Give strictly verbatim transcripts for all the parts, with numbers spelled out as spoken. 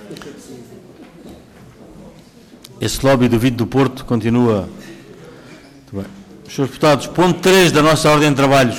Esse lobby do Vito do Porto continua. Muito bem. Senhores deputados, ponto três da nossa ordem de trabalhos.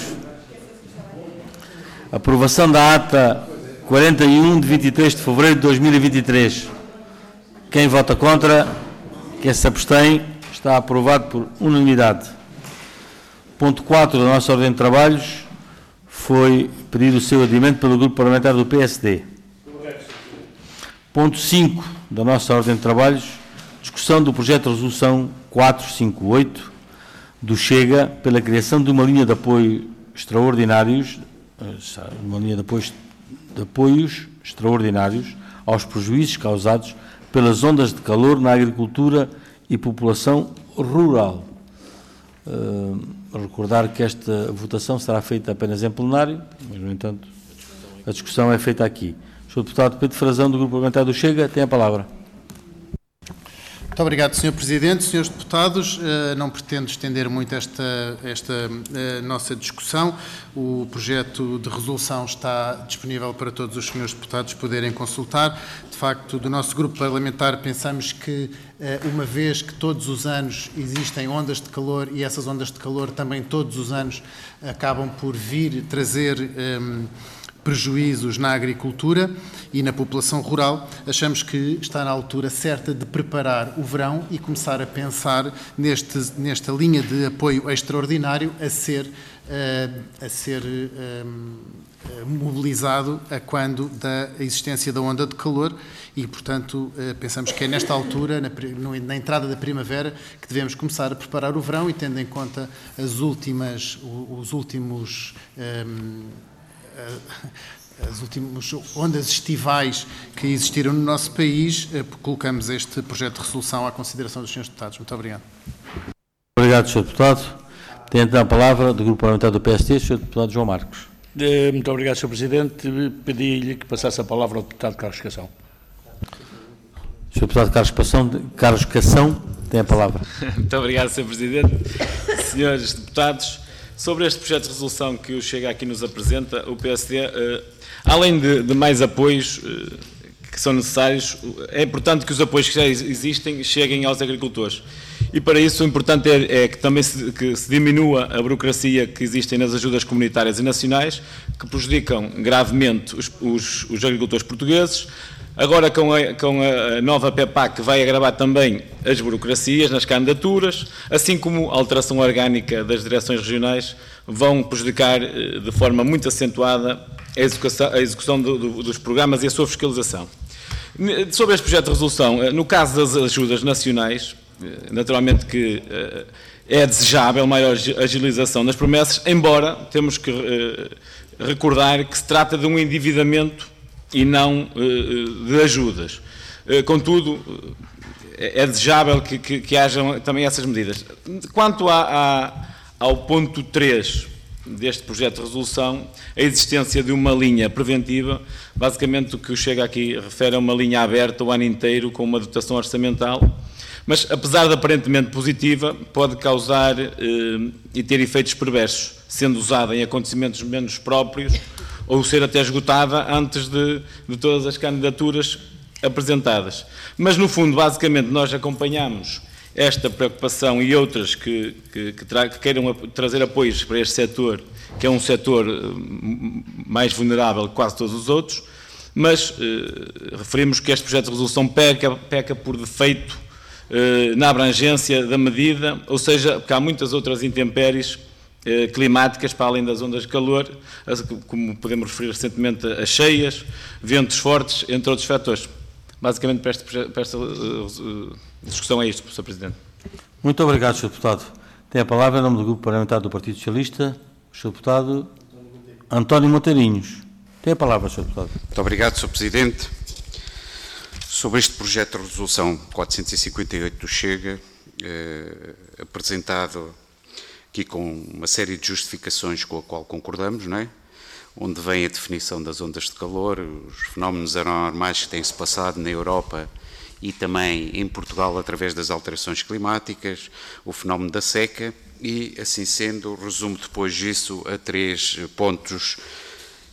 Aprovação da ata quarenta e um de vinte e três de fevereiro de dois mil e vinte e três. Quem vota contra, quem se abstém, está aprovado por unanimidade. Ponto quatro da nossa ordem de trabalhos, foi pedido o seu adiamento pelo Grupo Parlamentar do P S D. Ponto cinco da nossa ordem de trabalhos, discussão do projeto de resolução quatrocentos e cinquenta e oito do Chega pela criação de uma linha de apoio extraordinários, uma linha de apoios, de apoios extraordinários aos prejuízos causados pelas ondas de calor na agricultura e população rural. Uh, recordar que esta votação será feita apenas em plenário, mas, no entanto, a discussão é feita aqui. O senhor deputado Pedro Frazão, do Grupo Parlamentar do Chega, tem a palavra. Muito obrigado, senhor Presidente. Senhores deputados, não pretendo estender muito esta, esta nossa discussão. O projeto de resolução está disponível para todos os senhores deputados poderem consultar. De facto, do nosso grupo parlamentar, pensamos que, uma vez que todos os anos existem ondas de calor e essas ondas de calor também todos os anos acabam por vir trazer um, prejuízos na agricultura e na população rural, achamos que está na altura certa de preparar o verão e começar a pensar neste, nesta linha de apoio extraordinário a ser, uh, a ser uh, mobilizado a quando da existência da onda de calor e, portanto, uh, pensamos que é nesta altura, na, na entrada da primavera, que devemos começar a preparar o verão e tendo em conta as últimas, os últimos um, as últimas ondas estivais que existiram no nosso país, colocamos este projeto de resolução à consideração dos senhores deputados. Muito obrigado. Obrigado, senhor deputado. Tem então a palavra do Grupo Parlamentar do P S D, senhor deputado João Marcos. Muito obrigado, senhor Presidente. Pedi-lhe que passasse a palavra ao deputado Carlos Cação. senhor deputado Carlos Cação, Carlos Cação tem a palavra. Muito obrigado, senhor Presidente. Senhores deputados, sobre este projeto de resolução que o Chega aqui nos apresenta, o P S D, eh, além de, de mais apoios eh, que são necessários, é importante que os apoios que já existem cheguem aos agricultores. E para isso o importante é, é que também se, que se diminua a burocracia que existe nas ajudas comunitárias e nacionais, que prejudicam gravemente os, os, os agricultores portugueses. Agora, com a, com a nova P E P A C, vai agravar também as burocracias nas candidaturas, assim como a alteração orgânica das direções regionais vão prejudicar de forma muito acentuada a execução, a execução do, do, dos programas e a sua fiscalização. Sobre este projeto de resolução, no caso das ajudas nacionais, naturalmente que é desejável maior agilização das promessas, embora temos que recordar que se trata de um endividamento e não uh, de ajudas. Uh, contudo, uh, é desejável que, que, que hajam também essas medidas. Quanto a, a, ao ponto três deste projeto de resolução, a existência de uma linha preventiva, basicamente o que o Chega aqui refere é uma linha aberta o ano inteiro com uma dotação orçamental, mas apesar de aparentemente positiva, pode causar uh, e ter efeitos perversos, sendo usada em acontecimentos menos próprios, ou ser até esgotada antes de, de todas as candidaturas apresentadas. Mas, no fundo, basicamente, nós acompanhamos esta preocupação e outras que, que, que, tra que queiram trazer apoios para este setor, que é um setor mais vulnerável que quase todos os outros, mas eh, referimos que este projeto de resolução peca, peca por defeito eh, na abrangência da medida, ou seja, porque há muitas outras intempéries climáticas, para além das ondas de calor, como podemos referir recentemente a cheias, ventos fortes, entre outros fatores. Basicamente, para esta, para esta uh, discussão é isto, senhor Presidente. Muito obrigado, senhor Deputado. Tem a palavra em nome do Grupo Parlamentar do Partido Socialista, o senhor Deputado António Monteirinhos. Tem a palavra, senhor Deputado. Muito obrigado, senhor Presidente. Sobre este projeto de resolução quatrocentos e cinquenta e oito do Chega, eh, apresentado aqui com uma série de justificações com a qual concordamos, não é? Onde vem a definição das ondas de calor, os fenómenos anormais que têm-se passado na Europa e também em Portugal através das alterações climáticas, o fenómeno da seca e, assim sendo, resumo depois disso a três pontos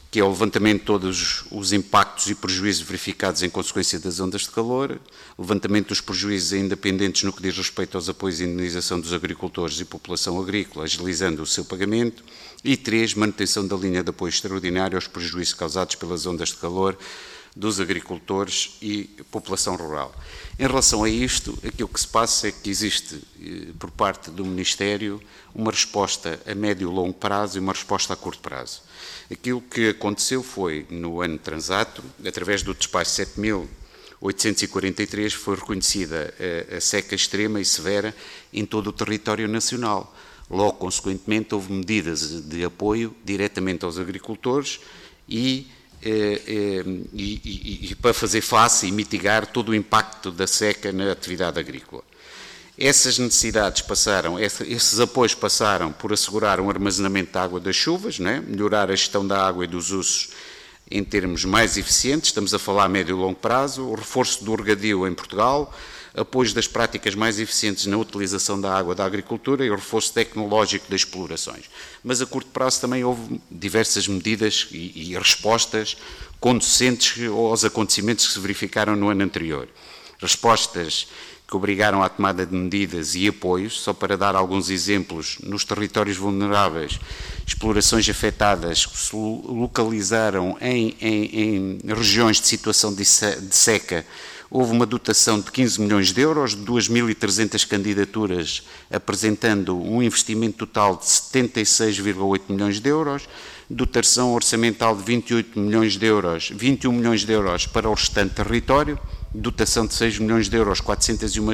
que é o levantamento de todos os impactos e prejuízos verificados em consequência das ondas de calor, levantamento dos prejuízos ainda pendentes no que diz respeito aos apoios e indenização dos agricultores e população agrícola, agilizando o seu pagamento, e três, manutenção da linha de apoio extraordinário aos prejuízos causados pelas ondas de calor dos agricultores e população rural. Em relação a isto, aquilo que se passa é que existe, por parte do Ministério, uma resposta a médio e longo prazo e uma resposta a curto prazo. Aquilo que aconteceu foi, no ano transato, através do despacho sete mil oitocentos e quarenta e três, foi reconhecida a, a seca extrema e severa em todo o território nacional. Logo, consequentemente, houve medidas de apoio diretamente aos agricultores e E, e, e, e para fazer face e mitigar todo o impacto da seca na atividade agrícola. Essas necessidades passaram, esses apoios passaram por assegurar um armazenamento de água das chuvas, não é? Melhorar a gestão da água e dos usos em termos mais eficientes, estamos a falar a médio e longo prazo, o reforço do regadio em Portugal, apoios das práticas mais eficientes na utilização da água da agricultura e o reforço tecnológico das explorações. Mas a curto prazo também houve diversas medidas e, e respostas conducentes aos acontecimentos que se verificaram no ano anterior. Respostas que obrigaram à tomada de medidas e apoios, só para dar alguns exemplos, nos territórios vulneráveis, explorações afetadas que se localizaram em, em, em regiões de situação de seca. Houve uma dotação de quinze milhões de euros, duas mil e trezentas candidaturas, apresentando um investimento total de setenta e seis vírgula oito milhões de euros, dotação orçamental de vinte e oito milhões de euros, vinte e um milhões de euros para o restante território, dotação de seis milhões de euros, quatrocentas e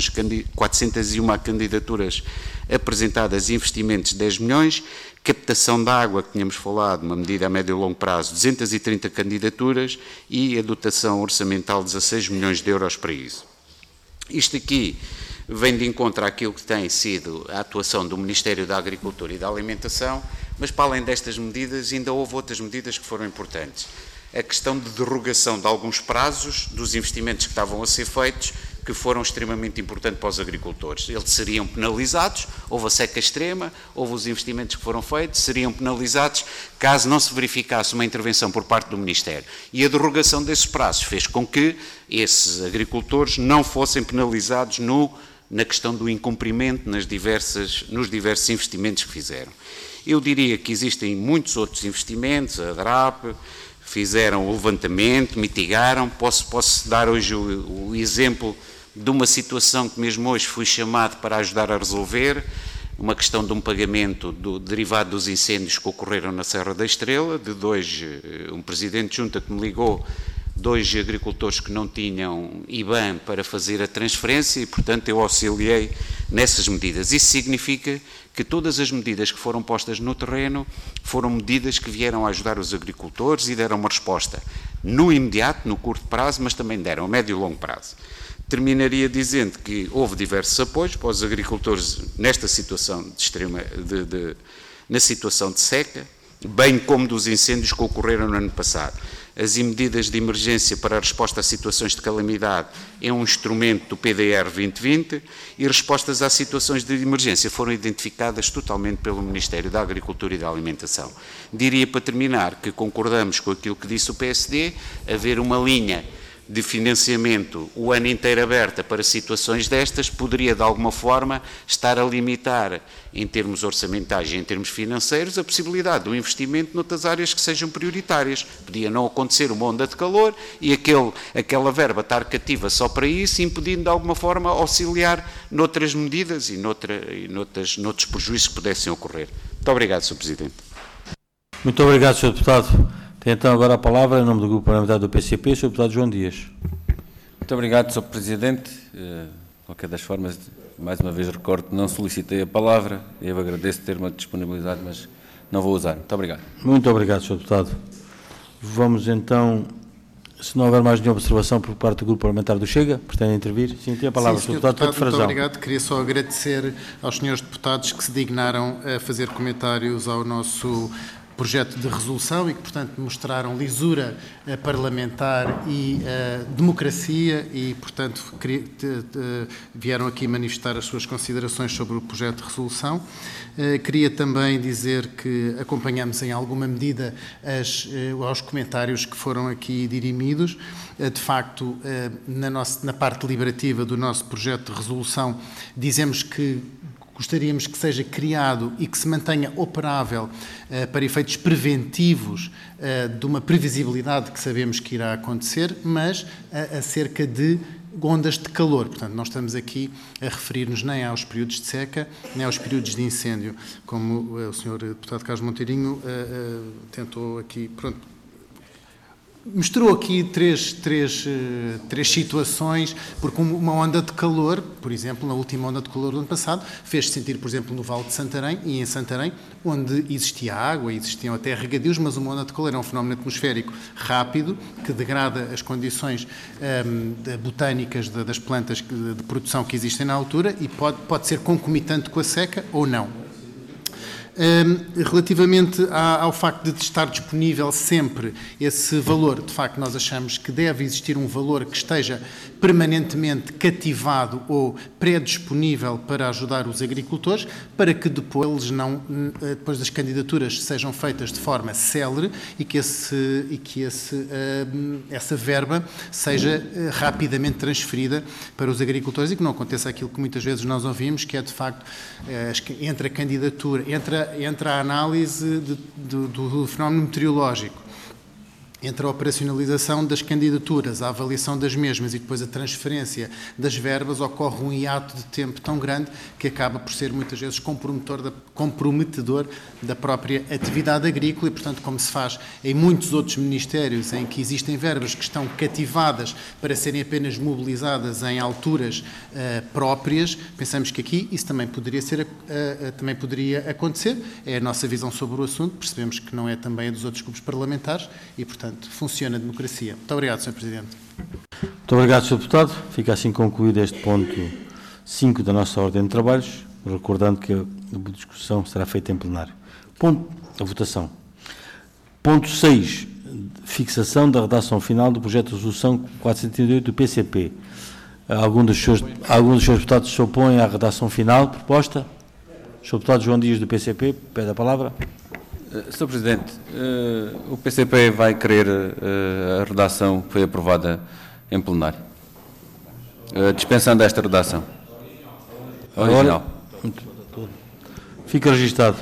uma candidaturas apresentadas e investimentos de dez milhões, captação de água, que tínhamos falado, uma medida a médio e longo prazo, duzentas e trinta candidaturas e a dotação orçamental de dezasseis milhões de euros para isso. Isto aqui vem de encontro àquilo que tem sido a atuação do Ministério da Agricultura e da Alimentação, mas para além destas medidas ainda houve outras medidas que foram importantes. A questão de derrogação de alguns prazos dos investimentos que estavam a ser feitos, que foram extremamente importantes para os agricultores. Eles seriam penalizados, houve a seca extrema, houve os investimentos que foram feitos, seriam penalizados caso não se verificasse uma intervenção por parte do Ministério. E a derrogação desses prazos fez com que esses agricultores não fossem penalizados no, na questão do incumprimento nas diversas, nos diversos investimentos que fizeram. Eu diria que existem muitos outros investimentos, a DRAP, fizeram o levantamento, mitigaram. Posso, posso dar hoje o, o exemplo de uma situação que mesmo hoje fui chamado para ajudar a resolver, uma questão de um pagamento do, derivado dos incêndios que ocorreram na Serra da Estrela, de dois, um presidente de junta que me ligou, dois agricultores que não tinham I B A N para fazer a transferência e, portanto, eu auxiliei nessas medidas. Isso significa que todas as medidas que foram postas no terreno foram medidas que vieram a ajudar os agricultores e deram uma resposta no imediato, no curto prazo, mas também deram a médio e longo prazo. Terminaria dizendo que houve diversos apoios para os agricultores nesta situação de extrema, de, de, na situação de seca, bem como dos incêndios que ocorreram no ano passado. As medidas de emergência para a resposta a situações de calamidade é um instrumento do P D R vinte vinte e respostas às situações de emergência foram identificadas totalmente pelo Ministério da Agricultura e da Alimentação. Diria, para terminar, que concordamos com aquilo que disse o P S D, haver uma linha de financiamento o ano inteiro aberta para situações destas poderia, de alguma forma, estar a limitar, em termos orçamentais e em termos financeiros, a possibilidade do investimento noutras áreas que sejam prioritárias. Podia não acontecer uma onda de calor e aquele, aquela verba estar cativa só para isso, impedindo, de alguma forma, auxiliar noutras medidas e, noutra, e noutras, noutros prejuízos que pudessem ocorrer. Muito obrigado, senhor Presidente. Muito obrigado, senhor Deputado. Tem então agora a palavra, em nome do Grupo Parlamentar do P C P, o senhor Deputado João Dias. Muito obrigado, senhor Presidente. De qualquer das formas, mais uma vez recordo que não solicitei a palavra. Eu agradeço ter-me disponibilidade, mas não vou usar. Muito obrigado. Muito obrigado, senhor Deputado. Vamos então, se não houver mais nenhuma observação por parte do Grupo Parlamentar do Chega, pretende intervir? Sim, tem a palavra, Sim, senhor senhor Deputado, Deputado, muito obrigado. Queria só agradecer aos senhores deputados que se dignaram a fazer comentários ao nosso projeto de resolução e que, portanto, mostraram lisura uh, parlamentar e uh, democracia e, portanto, vieram aqui manifestar as suas considerações sobre o projeto de resolução. Uh, queria também dizer que acompanhamos em alguma medida as, uh, aos comentários que foram aqui dirimidos. Uh, de facto, uh, na, nossa, na parte deliberativa do nosso projeto de resolução, dizemos que gostaríamos que seja criado e que se mantenha operável uh, para efeitos preventivos uh, de uma previsibilidade que sabemos que irá acontecer, mas uh, acerca de ondas de calor. Portanto, não estamos aqui a referir-nos nem aos períodos de seca, nem aos períodos de incêndio, como uh, o senhor deputado Carlos Monteirinho uh, uh, tentou aqui, pronto, mostrou aqui três, três, três situações, porque uma onda de calor, por exemplo, na última onda de calor do ano passado, fez-se sentir, por exemplo, no Vale de Santarém e em Santarém, onde existia água, existiam até regadios, mas uma onda de calor é um fenómeno atmosférico rápido, que degrada as condições um, botânicas de, das plantas de, de produção que existem na altura e pode, pode ser concomitante com a seca ou não. Um, relativamente a, ao facto de estar disponível sempre esse valor, de facto nós achamos que deve existir um valor que esteja permanentemente cativado ou pré-disponível para ajudar os agricultores, para que depois, eles não, depois das candidaturas sejam feitas de forma célere e que, esse, e que esse, um, essa verba seja uh, rapidamente transferida para os agricultores e que não aconteça aquilo que muitas vezes nós ouvimos, que é de facto uh, entre a candidatura, entre a entre a análise de, de, do fenómeno meteorológico, entre a operacionalização das candidaturas, a avaliação das mesmas e depois a transferência das verbas, ocorre um hiato de tempo tão grande que acaba por ser muitas vezes comprometedor da, comprometedor da própria atividade agrícola e, portanto, como se faz em muitos outros ministérios em que existem verbas que estão cativadas para serem apenas mobilizadas em alturas uh, próprias, pensamos que aqui isso também poderia, ser, uh, uh, também poderia acontecer. É a nossa visão sobre o assunto, percebemos que não é também a dos outros grupos parlamentares e, portanto, funciona a democracia. Muito obrigado, senhor Presidente. Muito obrigado, senhor Deputado. Fica assim concluído este ponto cinco da nossa ordem de trabalhos, recordando que a discussão será feita em plenário. Ponto, a votação. Ponto seis, fixação da redação final do projeto de resolução quatrocentos e oitenta e oito do P C P. Algum dos senhores, algum dos senhores deputados se opõe à redação final proposta? senhor Deputado João Dias, do P C P, pede a palavra. senhor Presidente, uh, o P C P vai querer uh, a redação que foi aprovada em plenário, uh, dispensando esta redação original. Fica registado.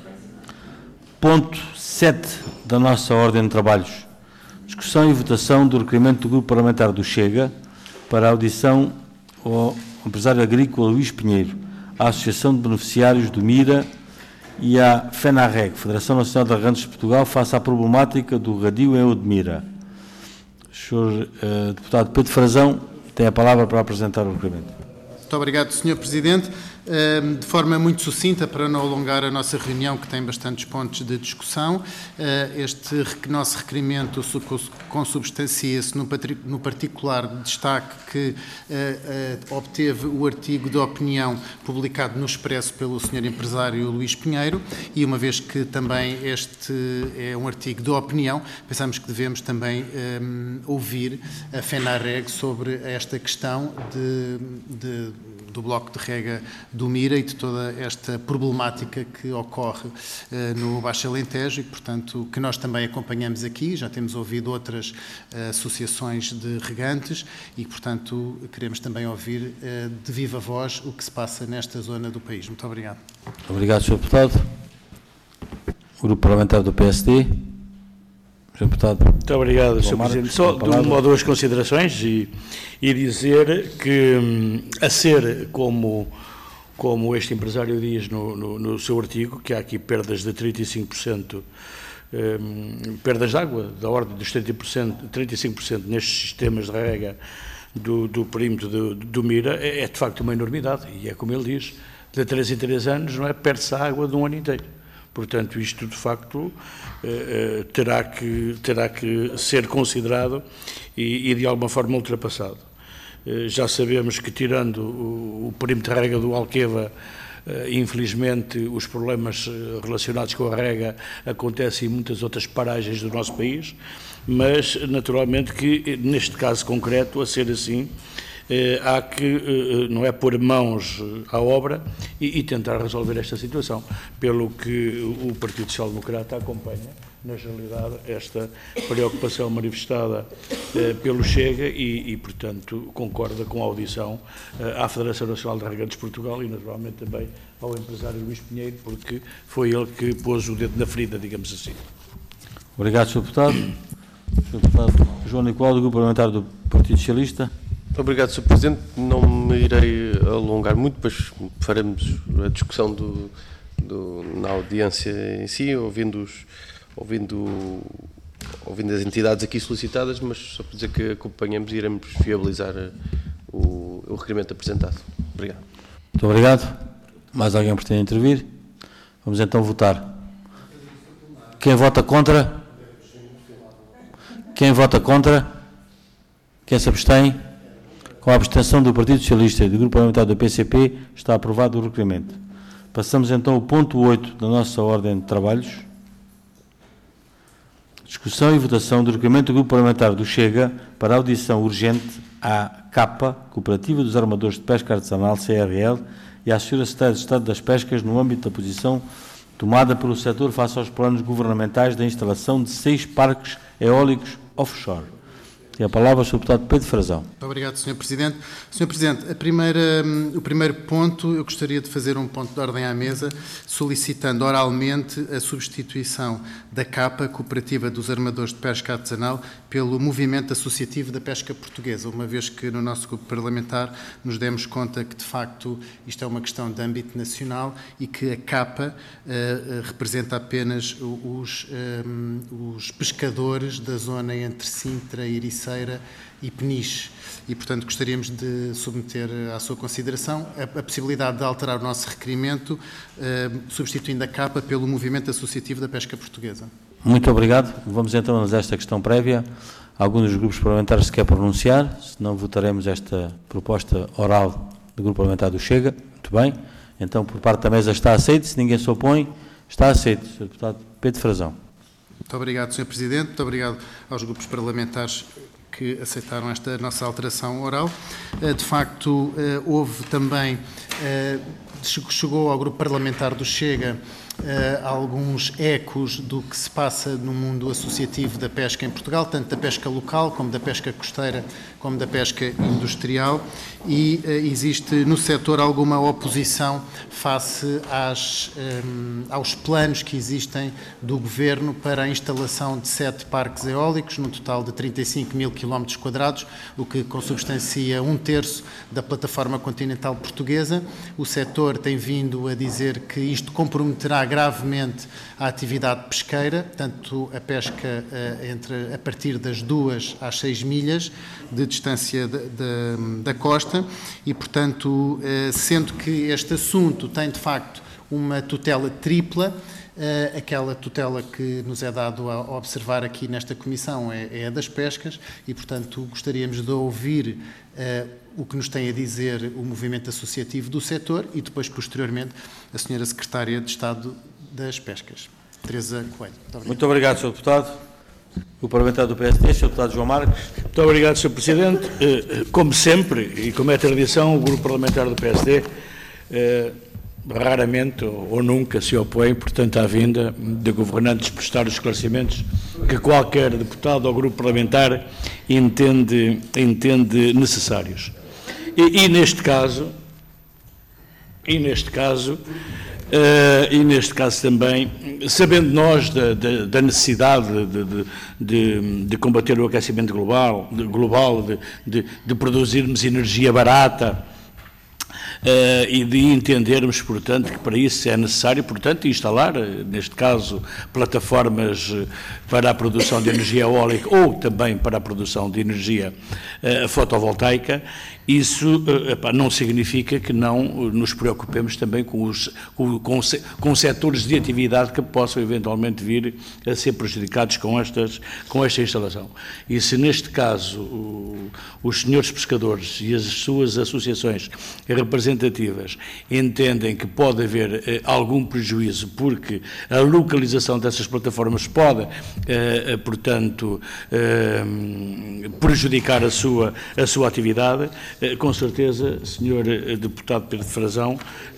Ponto sete da nossa ordem de trabalhos. Discussão e votação do requerimento do Grupo Parlamentar do Chega para a audição ao empresário agrícola Luís Pinheiro, à Associação de Beneficiários do MIRA e à FENARREG, Federação Nacional de Regantes de Portugal, face à problemática do regadio em Odmira. O senhor uh, deputado Pedro Frazão tem a palavra para apresentar o requerimento. Muito obrigado, senhor Presidente. De forma muito sucinta, para não alongar a nossa reunião, que tem bastantes pontos de discussão, este nosso requerimento consubstancia-se no particular destaque que obteve o artigo de opinião publicado no Expresso pelo senhor empresário Luís Pinheiro, e uma vez que também este é um artigo de opinião, pensamos que devemos também um, ouvir a FENARREG sobre esta questão de, de, do bloco de rega do MIRA e de toda esta problemática que ocorre uh, no Baixo Alentejo e, portanto, que nós também acompanhamos aqui, já temos ouvido outras uh, associações de regantes e, portanto, queremos também ouvir uh, de viva voz o que se passa nesta zona do país. Muito obrigado. Obrigado, senhor Deputado. O Grupo Parlamentar do P S D. senhor Deputado. Muito obrigado, senhor Presidente. Só de uma ou duas considerações e, e dizer que, a ser como... como este empresário diz no, no, no seu artigo, que há aqui perdas de trinta e cinco por cento, um, perdas de água, da ordem dos trinta por cento, trinta e cinco por cento nestes sistemas de rega do, do perímetro do, do MIRA, é, é de facto uma enormidade, e é como ele diz, de três em três anos, não é, perde-se a água de um ano inteiro. Portanto, isto de facto eh, terá, que, terá que ser considerado e, e de alguma forma ultrapassado. Já sabemos que, tirando o, o perímetro de rega do Alqueva, Infelizmente, os problemas relacionados com a rega acontecem em muitas outras paragens do nosso país, mas naturalmente que neste caso concreto, a ser assim, há que, não é, pôr mãos à obra e, e tentar resolver esta situação, pelo que o Partido Social Democrata acompanha, na realidade, esta preocupação manifestada eh, pelo Chega e, e, portanto, concorda com a audição eh, à Federação Nacional de Regantes de Portugal e, naturalmente, também ao empresário Luís Pinheiro, porque foi ele que pôs o dedo na ferida, digamos assim. Obrigado, senhor Deputado. senhor Deputado João Nicolau, do Grupo Parlamentar do Partido Socialista. Obrigado, senhor Presidente. Não me irei alongar muito, pois faremos a discussão do, do, na audiência em si, ouvindo, os, ouvindo, ouvindo as entidades aqui solicitadas, mas só para dizer que acompanhamos e iremos viabilizar o, o requerimento apresentado. Obrigado. Muito obrigado. Mais alguém pretende intervir? Vamos então votar. Quem vota contra? Quem vota contra? Quem se abstém? Com a abstenção do Partido Socialista e do Grupo Parlamentar do P C P, está aprovado o requerimento. Passamos então ao ponto oito da nossa ordem de trabalhos. Discussão e votação do requerimento do Grupo Parlamentar do Chega para audição urgente à CAPA, Cooperativa dos Armadores de Pesca Artesanal, C R L, e à Senhora Secretária de Estado das Pescas no âmbito da posição tomada pelo setor face aos planos governamentais da instalação de seis parques eólicos offshore. Tem a palavra o senhor Deputado Pedro Frazão. Muito obrigado, senhor Presidente. senhor Presidente, a primeira, o primeiro ponto, eu gostaria de fazer um ponto de ordem à mesa, solicitando oralmente a substituição da CAPA, Cooperativa dos Armadores de Pesca Artesanal, pelo Movimento Associativo da Pesca Portuguesa, uma vez que no nosso grupo parlamentar nos demos conta que, de facto, isto é uma questão de âmbito nacional e que a CAPA uh, representa apenas os, um, os pescadores da zona entre Sintra e Ericeira e Peniche. E, portanto, gostaríamos de submeter à sua consideração a, a possibilidade de alterar o nosso requerimento, eh, substituindo a CAPA pelo Movimento Associativo da Pesca Portuguesa. Muito obrigado. Vamos então analisar esta questão prévia. Algum dos grupos parlamentares se quer pronunciar, senão votaremos esta proposta oral do Grupo Parlamentar do Chega. Muito bem. Então, por parte da mesa está aceito. Se ninguém se opõe, está aceito. senhor Deputado Pedro Frazão. Muito obrigado, senhor Presidente. Muito obrigado aos grupos parlamentares que aceitaram esta nossa alteração oral. De facto, houve também, chegou ao grupo parlamentar do Chega alguns ecos do que se passa no mundo associativo da pesca em Portugal, tanto da pesca local como da pesca costeira, como da pesca industrial, e uh, existe no setor alguma oposição face às, um, aos planos que existem do Governo para a instalação de sete parques eólicos, num total de trinta e cinco mil quilómetros quadrados, o que consubstancia um terço da plataforma continental portuguesa. O setor tem vindo a dizer que isto comprometerá gravemente a atividade pesqueira, tanto a pesca uh, entre, a partir das duas às seis milhas de distância de, de, da costa e, portanto, uh, sendo que este assunto tem, de facto, uma tutela tripla, uh, aquela tutela que nos é dado a, a observar aqui nesta comissão é, é a das pescas e, portanto, gostaríamos de ouvir uh, o que nos tem a dizer o movimento associativo do setor e depois, posteriormente, a senhora Secretária de Estado das Pescas, Teresa Coelho. Muito obrigado, Muito obrigado senhor Deputado. O Parlamentar do P S D, senhor Deputado João Marques. Muito obrigado, senhor Presidente. Como sempre, e como é tradição, o Grupo Parlamentar do P S D raramente ou nunca se opõe, portanto, à vinda de governantes prestar os esclarecimentos que qualquer deputado ou grupo parlamentar entende, entende necessários. E, e neste caso, e neste caso, Uh, e neste caso também, sabendo nós da, da, da necessidade de, de, de, de combater o aquecimento global, de, global de, de, de produzirmos energia barata uh, e de entendermos, portanto, que para isso é necessário, portanto, instalar, neste caso, plataformas para a produção de energia eólica ou também para a produção de energia uh, fotovoltaica, Isso epá, não significa que não nos preocupemos também com os com, com, com setores de atividade que possam eventualmente vir a ser prejudicados com, estas, com esta instalação. E se neste caso o, os senhores pescadores e as suas associações representativas entendem que pode haver eh, algum prejuízo porque a localização dessas plataformas pode, eh, portanto, eh, prejudicar a sua, a sua atividade, com certeza, senhor deputado Pedro Frazão,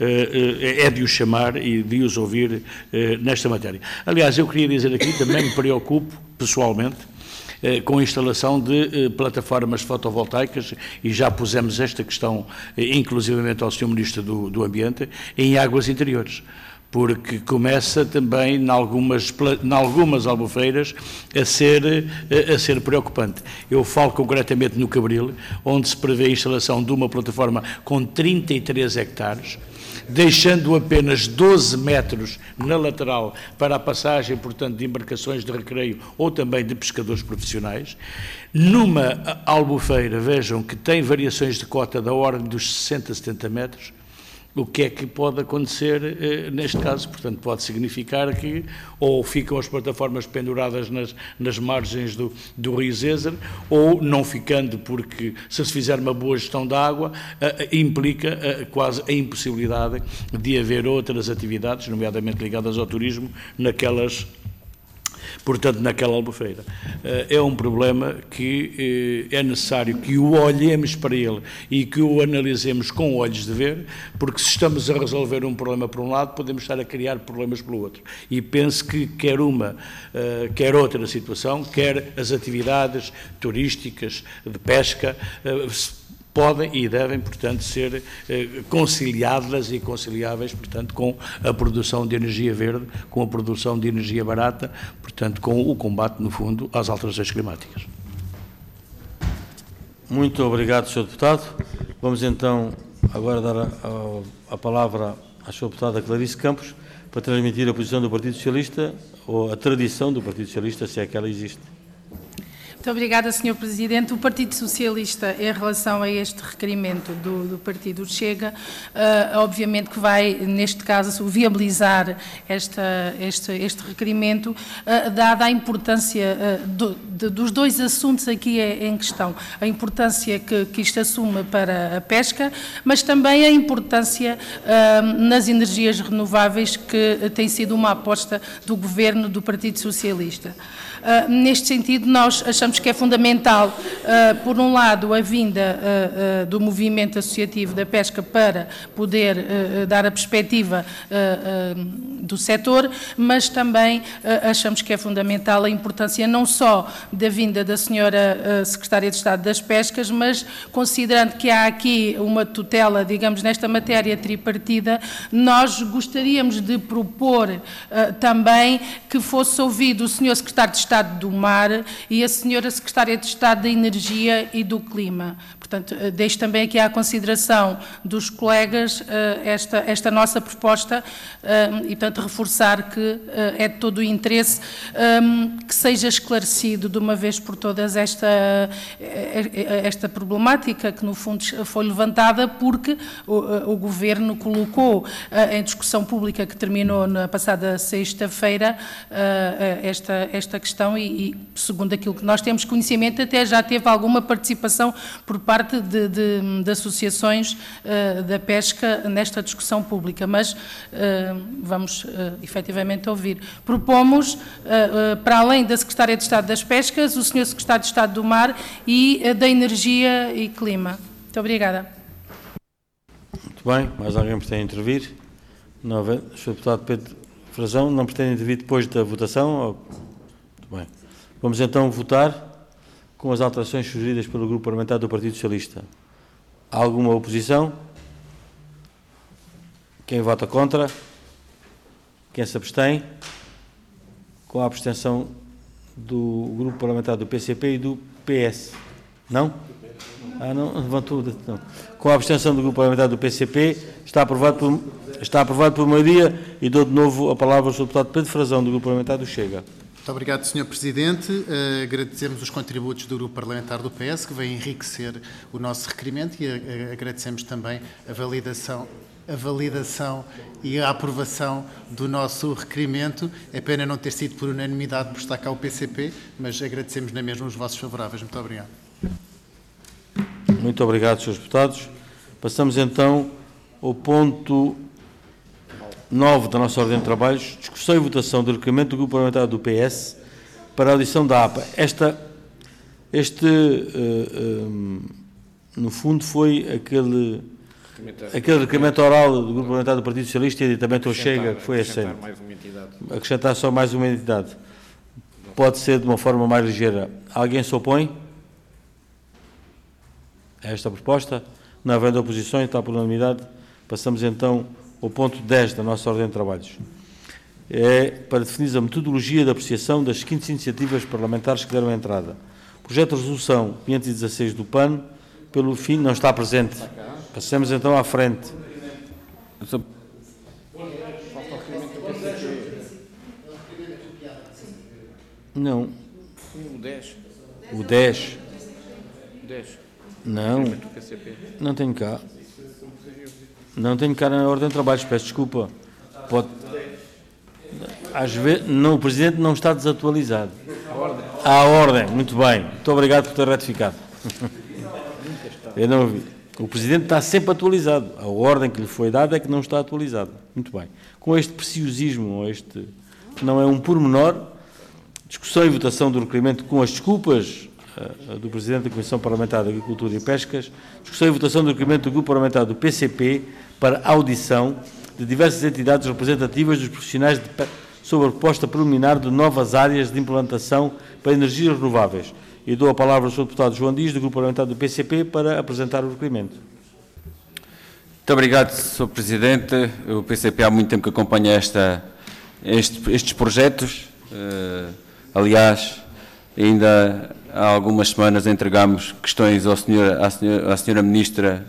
é de os chamar e de os ouvir nesta matéria. Aliás, eu queria dizer aqui, também me preocupo, pessoalmente, com a instalação de plataformas fotovoltaicas, e já pusemos esta questão, inclusivamente ao senhor Ministro do, do Ambiente, em águas interiores, porque começa também, em algumas, em algumas albufeiras, a ser, a ser preocupante. Eu falo concretamente no Cabril, onde se prevê a instalação de uma plataforma com trinta e três hectares, deixando apenas doze metros na lateral para a passagem, portanto, de embarcações de recreio ou também de pescadores profissionais. Numa albufeira, vejam, que tem variações de cota da ordem dos sessenta, setenta metros, o que é que pode acontecer eh, neste caso? Portanto, pode significar que ou ficam as plataformas penduradas nas, nas margens do, do Rio Zézer, ou não ficando, porque se se fizer uma boa gestão da água, eh, implica eh, quase a impossibilidade de haver outras atividades, nomeadamente ligadas ao turismo, naquelas... portanto, naquela albufeira. É um problema que é necessário que o olhemos para ele e que o analisemos com olhos de ver, porque se estamos a resolver um problema por um lado, podemos estar a criar problemas pelo outro. E penso que quer uma, quer outra situação, quer as atividades turísticas, de pesca, podem e devem, portanto, ser eh, conciliadas e conciliáveis, portanto, com a produção de energia verde, com a produção de energia barata, portanto, com o combate, no fundo, às alterações climáticas. Muito obrigado, senhor Deputado. Vamos então agora dar a, a, a palavra à senhora Deputada Clarice Campos para transmitir a posição do Partido Socialista, ou a tradição do Partido Socialista, se é que ela existe. Muito obrigada, senhor Presidente. O Partido Socialista, em relação a este requerimento do, do Partido Chega, uh, obviamente que vai, neste caso, viabilizar esta, este, este requerimento, uh, dada a importância uh, do, de, dos dois assuntos aqui em questão. A importância que, que isto assume para a pesca, mas também a importância uh, nas energias renováveis, que tem sido uma aposta do Governo do Partido Socialista. Uh, neste sentido, nós achamos que é fundamental, uh, por um lado, a vinda uh, uh, do movimento associativo da pesca para poder uh, dar a perspectiva uh, uh, do setor, mas também uh, achamos que é fundamental a importância não só da vinda da senhora uh, Secretária de Estado das Pescas, mas considerando que há aqui uma tutela, digamos, nesta matéria tripartida, nós gostaríamos de propor uh, também que fosse ouvido o senhor Secretário de Estado do Mar e a senhora Secretária de Estado da Energia e do Clima. Portanto, deixo também aqui à consideração dos colegas esta, esta nossa proposta e, portanto, reforçar que é de todo o interesse que seja esclarecido de uma vez por todas esta, esta problemática que, no fundo, foi levantada porque o, o Governo colocou em discussão pública, que terminou na passada sexta-feira, esta, esta questão e, e, segundo aquilo que nós temos conhecimento, até já teve alguma participação por parte de, de, de associações uh, da pesca nesta discussão pública, mas uh, vamos uh, efetivamente ouvir. Propomos, uh, uh, para além da Secretária de Estado das Pescas, o senhor Secretário de Estado do Mar e uh, da Energia e Clima. Muito obrigada. Muito bem. Mais alguém pretende intervir? Não, o senhor Deputado Pedro Frazão não pretende intervir depois da votação? Ou... Muito bem. Vamos então votar com as alterações sugeridas pelo Grupo Parlamentar do Partido Socialista. Há alguma oposição? Quem vota contra? Quem se abstém? Com a abstenção do Grupo Parlamentar do P C P e do P S. Não? Ah, não, levantou. Não. Com a abstenção do Grupo Parlamentar do P C P, está aprovado por, está aprovado por maioria, e dou de novo a palavra ao senhor Deputado Pedro Frazão, do Grupo Parlamentar do Chega. Muito obrigado, senhor Presidente. Uh, agradecemos os contributos do Grupo Parlamentar do P S, que vem enriquecer o nosso requerimento, e uh, agradecemos também a validação, a validação e a aprovação do nosso requerimento. É pena não ter sido por unanimidade, por estar cá o P C P, mas agradecemos na mesma os vossos favoráveis. Muito obrigado. Muito obrigado, senhores deputados. Passamos então ao ponto nove da nossa ordem de trabalhos, discussão e votação do requerimento do Grupo Parlamentar do P S para a audição da A P A. Esta, este, uh, um, no fundo, foi aquele, aquele requerimento oral do Grupo Parlamentar do Partido Socialista e também do Chega, que foi aceito. Acrescentar só mais uma entidade. Pode ser de uma forma mais ligeira. Alguém se opõe a esta proposta? Não havendo oposições, está por unanimidade. Passamos então ao ponto dez da nossa ordem de trabalhos. É para definir a metodologia de apreciação das seguintes iniciativas parlamentares que deram entrada. Projeto de resolução quinhentos e dezasseis do P A N, pelo fim, não está presente. Passemos então à frente. Não. O dez. O dez. dez. Não. Não tenho cá. Não tenho cá na ordem de trabalhos, peço desculpa. Pode... Às vezes, não, o Presidente não está desatualizado. À ordem, muito bem. Muito obrigado por ter ratificado. Eu não ouvi. O Presidente está sempre atualizado. A ordem que lhe foi dada é que não está atualizada. Muito bem. Com este preciosismo, este que não é um pormenor, discussão e votação do requerimento com as desculpas uh, do Presidente da Comissão Parlamentar de Agricultura e Pescas, discussão e votação do requerimento do Grupo Parlamentar do P C P para audição de diversas entidades representativas dos profissionais de, sobre a proposta preliminar de novas áreas de implantação para energias renováveis. E dou a palavra ao senhor deputado João Dias, do Grupo Parlamentar do P C P, para apresentar o requerimento. Muito obrigado, senhor Presidente. O P C P há muito tempo que acompanha esta, este, estes projetos. Uh, aliás, ainda há algumas semanas entregámos questões ao senhor, à, senhora, à senhora Ministra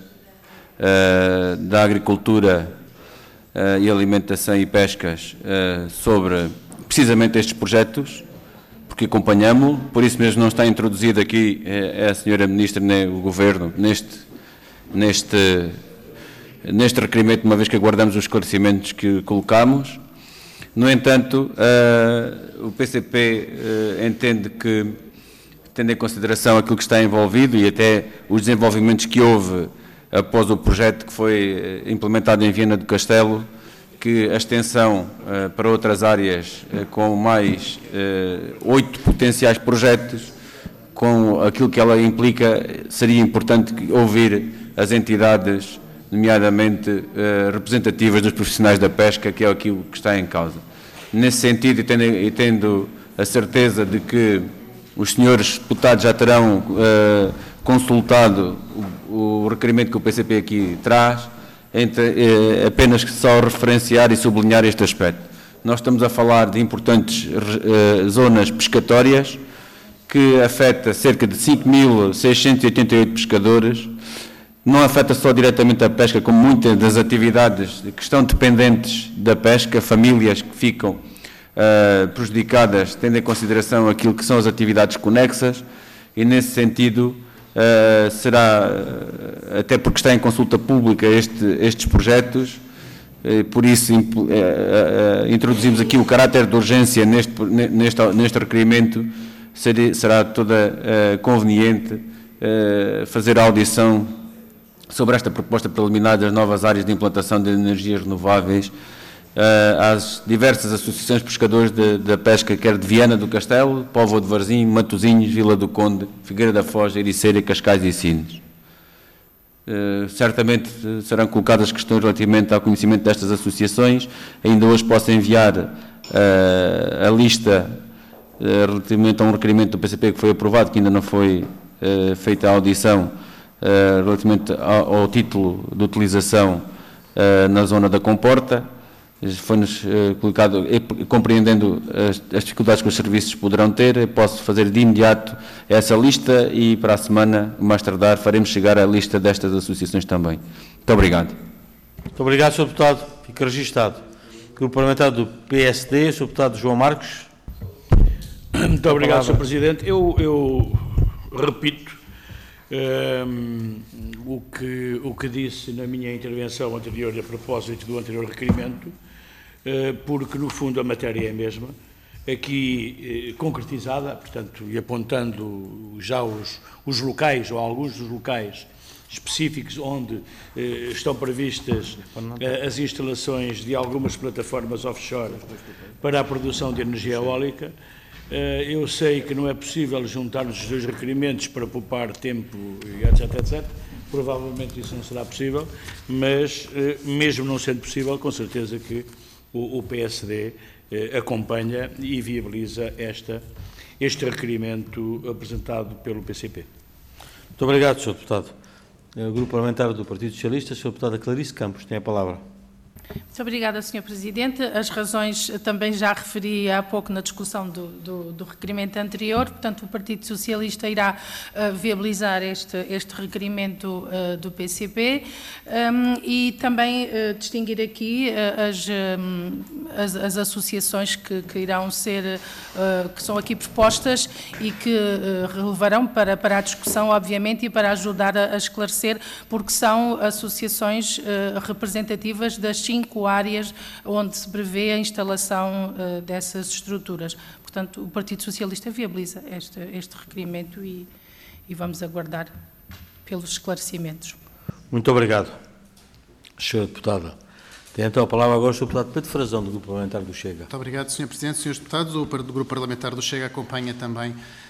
uh, da Agricultura uh, e Alimentação e Pescas uh, sobre precisamente estes projetos, porque acompanhamos, por isso mesmo não está introduzido aqui uh, a senhora Ministra nem o Governo neste, neste, neste requerimento, uma vez que aguardamos os esclarecimentos que colocamos. No entanto, uh, o P C P uh, entende que, tendo em consideração aquilo que está envolvido e até os desenvolvimentos que houve após o projeto que foi implementado em Viana do Castelo, que a extensão uh, para outras áreas uh, com mais oito uh, potenciais projetos, com aquilo que ela implica, seria importante ouvir as entidades, nomeadamente uh, representativas dos profissionais da pesca, que é aquilo que está em causa. Nesse sentido, e tendo, e tendo a certeza de que os senhores deputados já terão uh, consultado o, o requerimento que o P C P aqui traz, entre, uh, apenas só referenciar e sublinhar este aspecto. Nós estamos a falar de importantes uh, zonas pescatórias que afeta cerca de cinco mil seiscentos e oitenta e oito pescadores. Não afeta só diretamente a pesca, como muitas das atividades que estão dependentes da pesca, famílias que ficam uh, prejudicadas, tendo em consideração aquilo que são as atividades conexas, e nesse sentido uh, será, uh, até porque está em consulta pública este, estes projetos, uh, por isso uh, uh, uh, introduzimos aqui o caráter de urgência neste, neste, neste requerimento, seria, será toda uh, conveniente uh, fazer a audição sobre esta proposta preliminar das novas áreas de implantação de energias renováveis uh, às diversas associações de pescadores de, da pesca, quer de Viana do Castelo, Póvoa de Varzim, Matosinhos, Vila do Conde, Figueira da Foz, Ericeira, Cascais e Sines. Uh, certamente uh, serão colocadas questões relativamente ao conhecimento destas associações. Ainda hoje posso enviar uh, a lista uh, relativamente a um requerimento do P C P que foi aprovado, que ainda não foi uh, feita a audição, Uh, relativamente ao, ao título de utilização uh, na zona da Comporta. Foi-nos uh, colocado, e, compreendendo as, as dificuldades que os serviços poderão ter, eu posso fazer de imediato essa lista e para a semana, mais tardar, faremos chegar a lista destas associações também. Muito obrigado. Muito obrigado, senhor Deputado. Fica registado. Grupo Parlamentar do P S D, senhor Deputado João Marcos. Muito obrigado, senhor Presidente. Eu, eu repito um, o, que, o que disse na minha intervenção anterior a propósito do anterior requerimento, uh, porque, no fundo, a matéria é a mesma. Aqui uh, concretizada, portanto, e apontando já os, os locais, ou alguns dos locais específicos onde eh, estão previstas eh, as instalações de algumas plataformas offshore para a produção de energia eólica. Eh, eu sei que não é possível juntar os dois requerimentos para poupar tempo, etc, etcétera. Provavelmente isso não será possível, mas, eh, mesmo não sendo possível, com certeza que o, o P S D eh, acompanha e viabiliza esta, este requerimento apresentado pelo P C P. Muito obrigado, senhor Deputado. O Grupo Parlamentar do Partido Socialista, a senhora Deputada Clarice Campos, tem a palavra. Muito obrigada, senhor Presidente. As razões também já referi há pouco na discussão do, do, do requerimento anterior. Portanto, o Partido Socialista irá uh, viabilizar este, este requerimento uh, do P C P um, e também uh, distinguir aqui uh, as, um, as, as associações que, que irão ser, uh, que são aqui propostas e que uh, relevarão para, para a discussão, obviamente, e para ajudar a, a esclarecer, porque são associações uh, representativas das cinco cinco áreas onde se prevê a instalação uh, dessas estruturas. Portanto, o Partido Socialista viabiliza este, este requerimento e, e vamos aguardar pelos esclarecimentos. Muito obrigado, senhora Deputada. Tem então a palavra agora o senhor Deputado Pedro Frazão, do Grupo Parlamentar do Chega. Muito obrigado, senhor Presidente. senhores Deputados, o Grupo Parlamentar do Chega acompanha também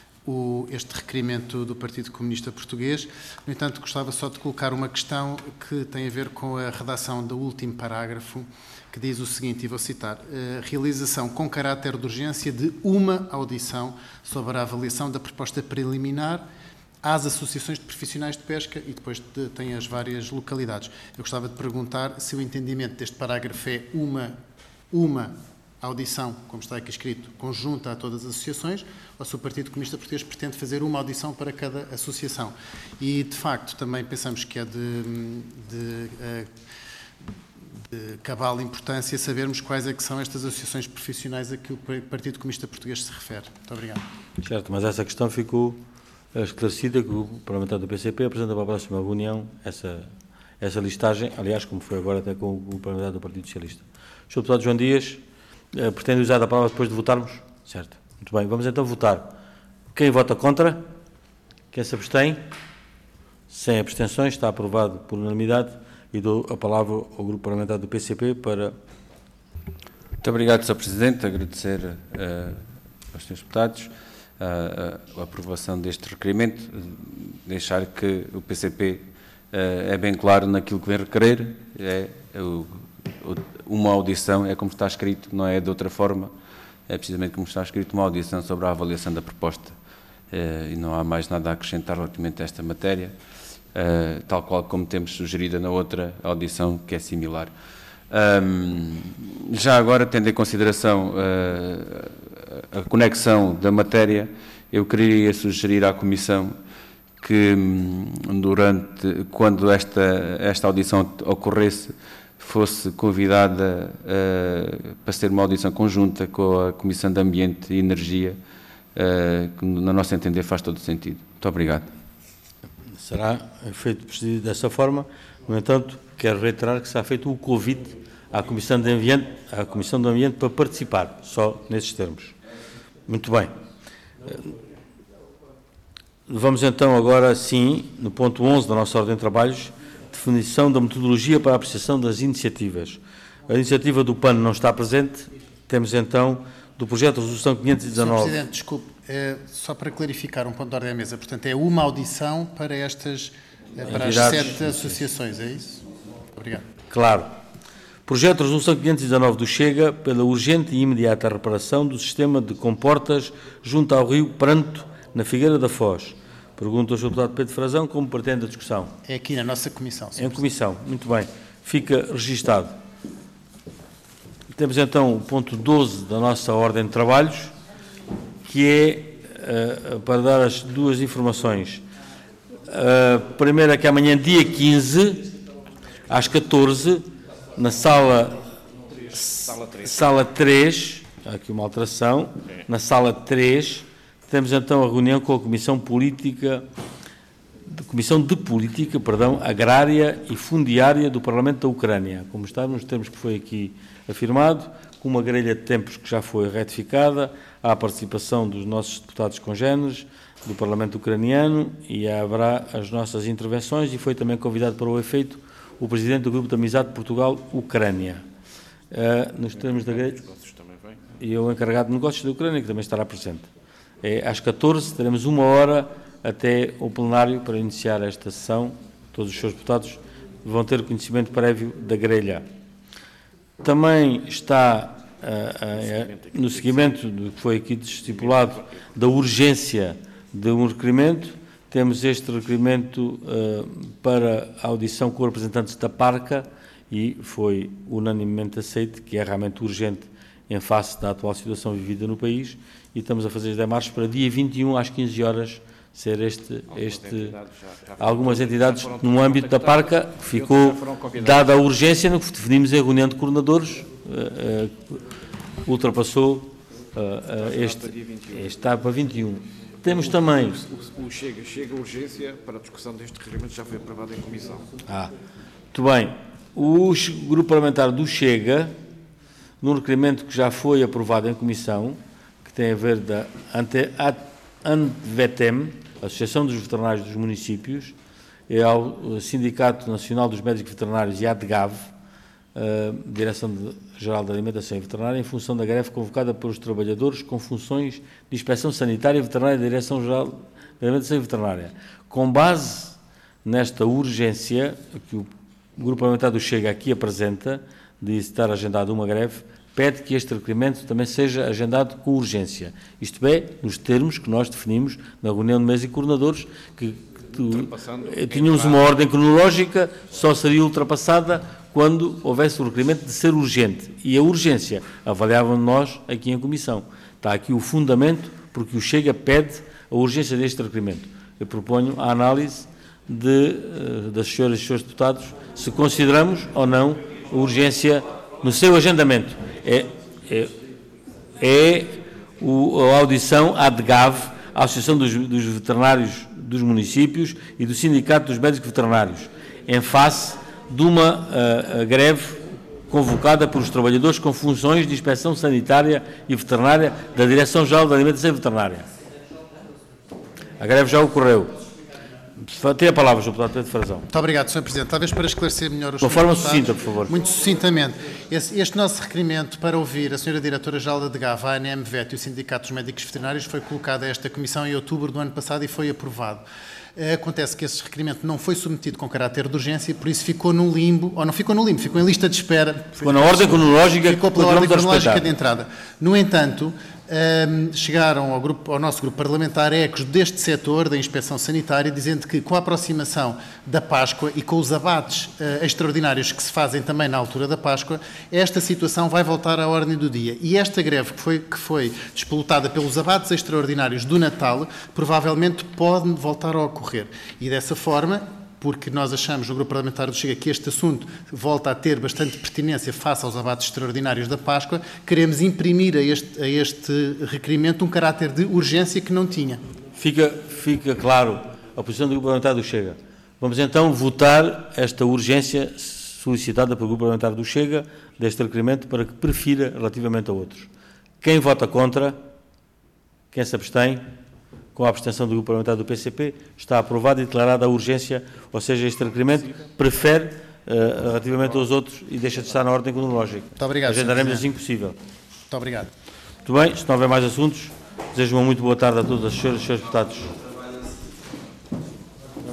O, este requerimento do Partido Comunista Português. No entanto, gostava só de colocar uma questão que tem a ver com a redação do último parágrafo, que diz o seguinte, e vou citar, realização com caráter de urgência de uma audição sobre a avaliação da proposta preliminar às associações de profissionais de pesca e depois de, tem as várias localidades. Eu gostava de perguntar se o entendimento deste parágrafo é uma, uma audição, como está aqui escrito, conjunta a todas as associações, ou se o Partido Comunista Português pretende fazer uma audição para cada associação. E, de facto, também pensamos que é de, de, de cabal importância sabermos quais é que são estas associações profissionais a que o Partido Comunista Português se refere. Muito obrigado. Certo, mas essa questão ficou esclarecida, que o parlamentar do P C P apresenta para a próxima reunião essa, essa listagem, aliás, como foi agora até com o parlamentar do Partido Socialista. senhor Deputado João Dias, pretende usar a palavra depois de votarmos? Certo. Muito bem, vamos então votar. Quem vota contra? Quem se abstém? Sem abstenções, está aprovado por unanimidade e dou a palavra ao Grupo Parlamentar do P C P para... Muito obrigado, senhor Presidente. Agradecer uh, aos senhores deputados uh, a aprovação deste requerimento, deixar que o P C P uh, é bem claro naquilo que vem requerer, é o uma audição, é como está escrito, não é de outra forma, é precisamente como está escrito, uma audição sobre a avaliação da proposta. Eh, e não há mais nada a acrescentar relativamente a esta matéria, eh, tal qual como temos sugerida na outra audição, que é similar. Um, já agora, tendo em consideração uh, a conexão da matéria, eu queria sugerir à Comissão que, durante, quando esta, esta audição ocorresse, fosse convidada uh, para ser uma audição conjunta com a Comissão de Ambiente e Energia, uh, que, no nosso entender, faz todo o sentido. Muito obrigado. Será feito procedido dessa forma. No entanto, quero reiterar que será feito o convite à Comissão de Ambiente, à Comissão do Ambiente para participar, só nesses termos. Muito bem. Vamos então agora, sim, no ponto onze da nossa ordem de trabalhos, definição da metodologia para a apreciação das iniciativas. A iniciativa do P A N não está presente. Temos então do projeto de resolução quinhentos e dezanove. senhor Presidente, desculpe, é, só para clarificar um ponto de ordem à mesa. Portanto, é uma audição para estas, para as sete associações, é isso? Obrigado. Claro. Projeto de resolução quinhentos e dezanove do Chega pela urgente e imediata reparação do sistema de comportas junto ao rio Pranto, na Figueira da Foz. Pergunto ao senhor deputado Pedro Frazão como pretende a discussão. É aqui na nossa comissão. É em comissão, muito bem. Fica registado. Temos então o ponto doze da nossa ordem de trabalhos, que é uh, para dar as duas informações. A uh, primeira é que amanhã, dia quinze, às catorze, na sala, sala três, aqui uma alteração. Na sala três, temos então a reunião com a Comissão Política, de Comissão de Política, perdão, Agrária e Fundiária do Parlamento da Ucrânia, como está nos termos que foi aqui afirmado, com uma grelha de tempos que já foi retificada, há a participação dos nossos deputados congêneres do Parlamento ucraniano e haverá as nossas intervenções, e foi também convidado para o efeito o Presidente do Grupo de Amizade de Portugal-Ucrânia. Uh, nos termos da grelha... E o encarregado de negócios da Ucrânia, que também estará presente. É, às catorze, teremos uma hora até o plenário para iniciar esta sessão. Todos os seus deputados vão ter conhecimento prévio da grelha. Também está uh, uh, no seguimento do que foi aqui estipulado da urgência de um requerimento. Temos este requerimento uh, para a audição com representantes da Parca e foi unanimemente aceito que é realmente urgente em face da atual situação vivida no país, e estamos a fazer as demarches para dia vinte e um às quinze horas ser este, este algumas entidades no âmbito da Parca, que ficou, dada a urgência, no que definimos em reunião de coordenadores, uh, uh, ultrapassou uh, uh, este, está para vinte e um. Temos também... O, o Chega, chega a urgência para a discussão deste requerimento, já foi aprovado em comissão. Ah, muito bem. O Grupo Parlamentar do Chega, num requerimento que já foi aprovado em comissão, que tem a ver da ANVETEM, Associação dos Veterinários dos Municípios, e ao Sindicato Nacional dos Médicos Veterinários e a ADGAV, a Direção-Geral da Alimentação e Veterinária, em função da greve convocada pelos trabalhadores com funções de inspeção sanitária e veterinária da Direção-Geral da Alimentação e Veterinária. Com base nesta urgência que o Grupo Parlamentar do Chega aqui apresenta, de estar agendado uma greve, pede que este requerimento também seja agendado com urgência. Isto é, nos termos que nós definimos na reunião de mesa e coordenadores, que, que tínhamos uma ordem cronológica, só seria ultrapassada quando houvesse o requerimento de ser urgente. E a urgência avaliávamos nós aqui em comissão. Está aqui o fundamento, porque o Chega pede a urgência deste requerimento. Eu proponho a análise de, das senhoras e senhores deputados, se consideramos ou não a urgência no seu agendamento. É, é, é o, a audição à ADGAV, a Associação dos, dos Veterinários dos Municípios e do Sindicato dos Médicos Veterinários, em face de uma uh, greve convocada pelos trabalhadores com funções de inspeção sanitária e veterinária da Direção-Geral da Alimentação e Veterinária. A greve já ocorreu. Tem a palavra, senhor Deputado Pedro Frazão. Muito obrigado, senhor Presidente. Talvez para esclarecer melhor os de uma forma sucinta, por favor. Muito sucintamente. Este, este nosso requerimento para ouvir a senhora Diretora-Geral da ADGAV, a ANMVET e o Sindicato dos Médicos Veterinários foi colocado a esta Comissão em outubro do ano passado e foi aprovado. Acontece que esse requerimento não foi submetido com caráter de urgência e por isso ficou no limbo, ou não ficou no limbo, ficou em lista de espera. Ficou na ordem cronológica. Ficou pela ordem cronológica de entrada. No entanto, Um, chegaram ao, grupo, ao nosso grupo parlamentar ecos deste setor da inspeção sanitária, dizendo que com a aproximação da Páscoa e com os abates uh, extraordinários que se fazem também na altura da Páscoa, esta situação vai voltar à ordem do dia. E esta greve que foi, que foi disputada pelos abates extraordinários do Natal, provavelmente pode voltar a ocorrer. E dessa forma, porque nós achamos no Grupo Parlamentar do Chega que este assunto volta a ter bastante pertinência face aos abates extraordinários da Páscoa, queremos imprimir a este, a este requerimento um caráter de urgência que não tinha. Fica, fica claro a posição do Grupo Parlamentar do Chega. Vamos então votar esta urgência solicitada pelo Grupo Parlamentar do Chega deste requerimento para que prefira relativamente a outros. Quem vota contra? Quem se abstém? Com a abstenção do Grupo Parlamentar do P C P, está aprovada e declarada a urgência, ou seja, este requerimento prefere uh, relativamente aos outros e deixa de estar na ordem cronológica. Muito obrigado. Agendaremos assim que possível. Muito obrigado. Muito bem, se não houver mais assuntos, desejo uma muito boa tarde a todos os senhores e senhores deputados.